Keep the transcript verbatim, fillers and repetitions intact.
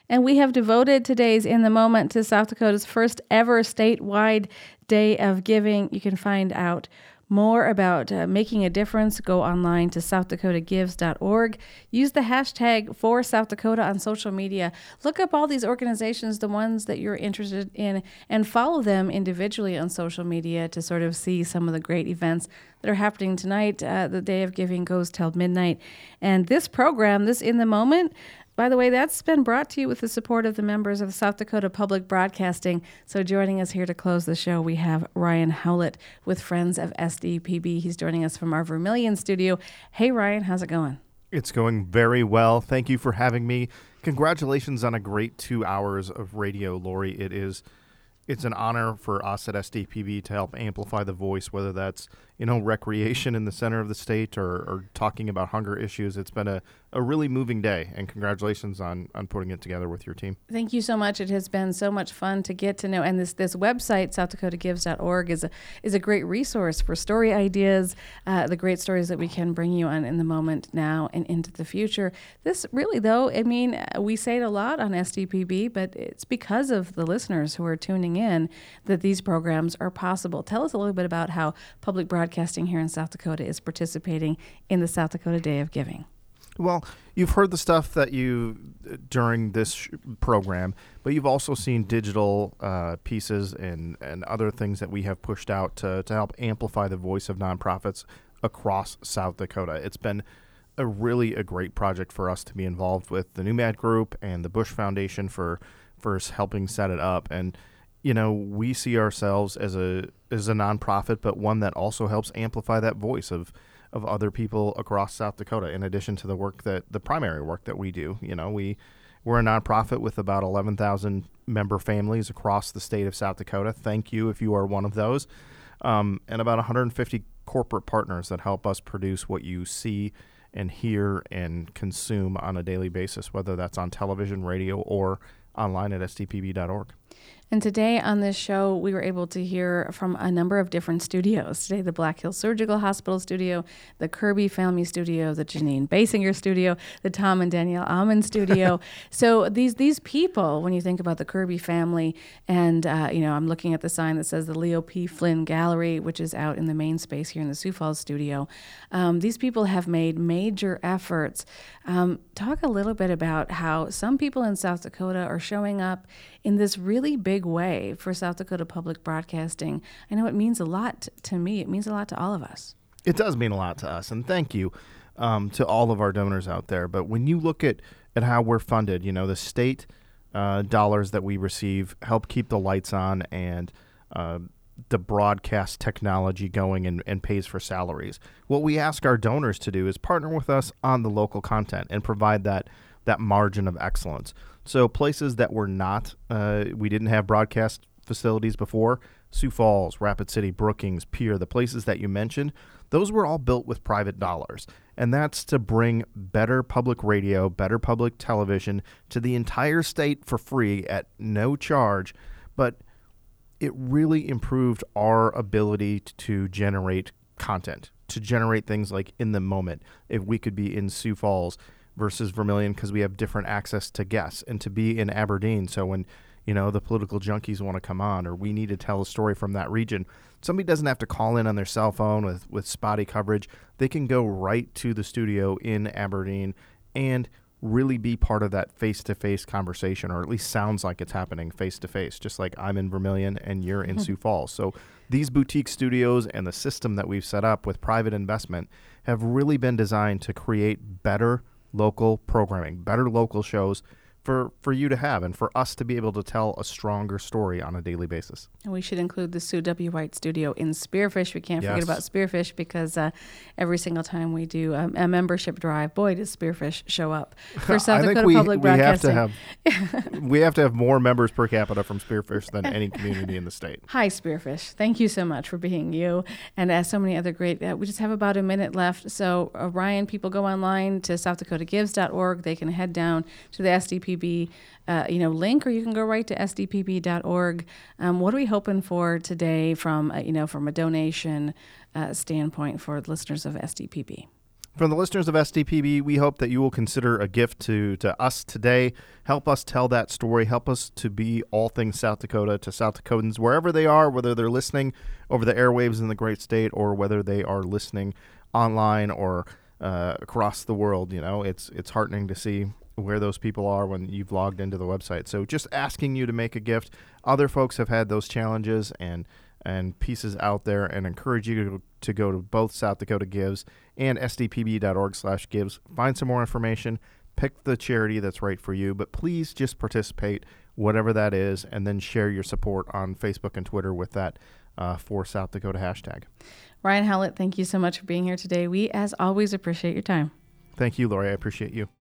And we have devoted today's In the Moment to South Dakota's first ever statewide Day of Giving. You can find out more about uh, making a difference. Go online to south dakota gives dot org. Use the hashtag for South Dakota on social media. Look up all these organizations, the ones that you're interested in, and follow them individually on social media to sort of see some of the great events that are happening tonight. Uh, the Day of Giving goes till midnight. And this program, this In the Moment, by the way, that's been brought to you with the support of the members of South Dakota Public Broadcasting. So joining us here to close the show, we have Ryan Howlett with Friends of S D P B. He's joining us from our Vermilion studio. Hey, Ryan, how's it going? It's going very well. Thank you for having me. Congratulations on a great two hours of radio, Lori. It is, it's an honor for us at S D P B to help amplify the voice, whether that's, you know, recreation in the center of the state or, or talking about hunger issues. It's been a, a really moving day, and congratulations on, on putting it together with your team. Thank you so much. It has been so much fun to get to know. And this this website, south dakota gives dot org, is a, is a great resource for story ideas, uh, the great stories that we can bring you on In the Moment now and into the future. This really, though, I mean, we say it a lot on S D P B, but it's because of the listeners who are tuning in that these programs are possible. Tell us a little bit about how public broadcasting here in South Dakota is participating in the South Dakota Day of Giving. Well, you've heard the stuff that you during this sh- program, but you've also seen digital uh, pieces and, and other things that we have pushed out to, to help amplify the voice of nonprofits across South Dakota. It's been a really a great project for us to be involved with the NewMad Group and the Bush Foundation for for helping set it up. And you know, we see ourselves as a as a nonprofit, but one that also helps amplify that voice of of other people across South Dakota, in addition to the work that the primary work that we do. You know, we, we're a nonprofit with about eleven thousand member families across the state of South Dakota. Thank you if you are one of those. Um, and about one hundred fifty corporate partners that help us produce what you see and hear and consume on a daily basis, whether that's on television, radio, or online at s d p b dot org. And today on this show, we were able to hear from a number of different studios. Today, the Black Hills Surgical Hospital studio, the Kirby Family studio, the Janine Basinger studio, the Tom and Danielle Almond studio. So these these people, when you think about the Kirby family, and uh, you know, I'm looking at the sign that says the Leo P. Flynn Gallery, which is out in the main space here in the Sioux Falls studio. Um, these people have made major efforts. Um, talk a little bit about how some people in South Dakota are showing up in this really big way for South Dakota Public Broadcasting. I know it means a lot to me. It means a lot to all of us. It does mean a lot to us, and thank you um, to all of our donors out there. But when you look at, at how we're funded, you know, the state uh, dollars that we receive help keep the lights on and uh, the broadcast technology going and, and pays for salaries. What we ask our donors to do is partner with us on the local content and provide that that margin of excellence. So places that were not, uh, we didn't have broadcast facilities before, Sioux Falls, Rapid City, Brookings, Pierre, the places that you mentioned, those were all built with private dollars. And that's to bring better public radio, better public television to the entire state for free at no charge. But it really improved our ability to generate content, to generate things like In the Moment. If we could be in Sioux Falls versus Vermilion, because we have different access to guests, and to be in Aberdeen. So when, you know, the political junkies want to come on, or we need to tell a story from that region, somebody doesn't have to call in on their cell phone with, with spotty coverage. They can go right to the studio in Aberdeen and really be part of that face-to-face conversation, or at least sounds like it's happening face-to-face, just like I'm in Vermilion and you're in Sioux Falls. So these boutique studios and the system that we've set up with private investment have really been designed to create better local programming, better local shows for, for you to have and for us to be able to tell a stronger story on a daily basis. And we should include the Sue W. White studio in Spearfish. We can't yes. forget about Spearfish, because uh, every single time we do a, a membership drive, boy, does Spearfish show up for South I Dakota think we, Public we Broadcasting. Have to have, we have to have more members per capita from Spearfish than any community in the state. Hi, Spearfish. Thank you so much for being you. And as so many other great, uh, we just have about a minute left. So, uh, Ryan, people go online to south dakota gives dot org. They can head down to the S D P B Uh, you know, link, or you can go right to s d p b dot org. Um, what are we hoping for today from, uh, you know, from a donation uh, standpoint for listeners of S D P B? From the listeners of S D P B, we hope that you will consider a gift to, to us today. Help us tell that story. Help us to be all things South Dakota to South Dakotans, wherever they are, whether they're listening over the airwaves in the great state or whether they are listening online or uh, across the world. You know, it's it's heartening to see where those people are when you've logged into the website. So just asking you to make a gift. Other folks have had those challenges and and pieces out there, and encourage you to, to go to both South Dakota Gives and S D P B dot org slash gives. Find some more information. Pick the charity that's right for you, but please just participate, whatever that is, and then share your support on Facebook and Twitter with that uh, For South Dakota hashtag. Ryan Howlett, thank you so much for being here today. We, as always, appreciate your time. Thank you, Lori. I appreciate you.